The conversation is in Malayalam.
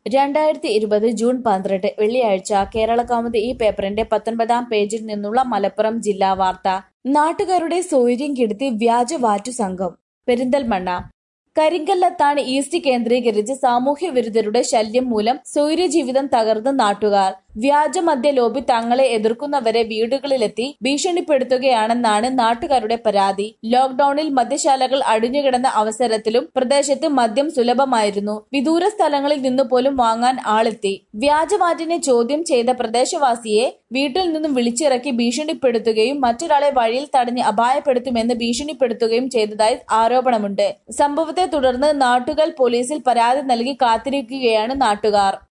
2020 ജൂൺ 12 വെള്ളിയാഴ്ച കേരളകൗമുദി ഈ പേപ്പറിന്റെ 19-ാം പേജിൽ നിന്നുള്ള മലപ്പുറം ജില്ലാ വാർത്ത. നാട്ടുകാരുടെ സ്വൈര്യം കെടുത്തി വ്യാജ വാറ്റു സംഘം. പെരിന്തൽമണ്ണ കരിങ്കല്ലത്താണി ഈസ്റ്റ് കേന്ദ്രീകരിച്ച് സാമൂഹ്യ വിരുദ്ധരുടെ ശല്യം മൂലം സ്വൈര്യജീവിതം തകർന്ന നാട്ടുകാർ. വ്യാജ മദ്യ ലോബി തങ്ങളെ എതിർക്കുന്നവരെ വീടുകളിലെത്തി ഭീഷണിപ്പെടുത്തുകയാണെന്നാണ് നാട്ടുകാരുടെ പരാതി. ലോക്ഡൌണിൽ മദ്യശാലകൾ അടിഞ്ഞുകിടന്ന അവസരത്തിലും പ്രദേശത്ത് മദ്യം സുലഭമായിരുന്നു. വിദൂര സ്ഥലങ്ങളിൽ നിന്നു പോലും വാങ്ങാൻ ആളെത്തി. വ്യാജവാറ്റിനെ ചോദ്യം ചെയ്ത പ്രദേശവാസിയെ വീട്ടിൽ നിന്നും വിളിച്ചിറക്കി ഭീഷണിപ്പെടുത്തുകയും മറ്റൊരാളെ വഴിയിൽ തടഞ്ഞ് അപായപ്പെടുത്തുമെന്ന് ഭീഷണിപ്പെടുത്തുകയും ചെയ്തതായി ആരോപണമുണ്ട്. സംഭവത്തെ തുടർന്ന് നാട്ടുകാർ പോലീസിൽ പരാതി നൽകി കാത്തിരിക്കുകയാണ് നാട്ടുകാർ.